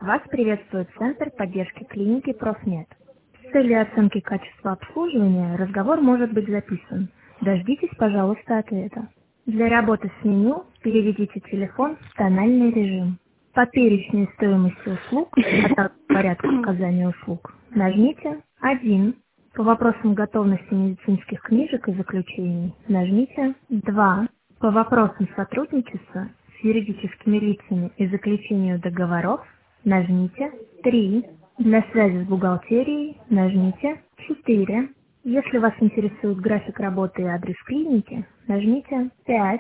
Вас приветствует Центр поддержки клиники «Профмед». С целью оценки качества обслуживания разговор может быть записан. Дождитесь, пожалуйста, ответа. Для работы с меню переведите телефон в тональный режим. По перечню стоимости услуг, а также порядку оказания услуг, нажмите 1. По вопросам готовности медицинских книжек и заключений нажмите 2. По вопросам сотрудничества с юридическими лицами и заключению договоров нажмите 3. Для связи с бухгалтерией нажмите 4. Если вас интересует график работы и адрес клиники, нажмите 5.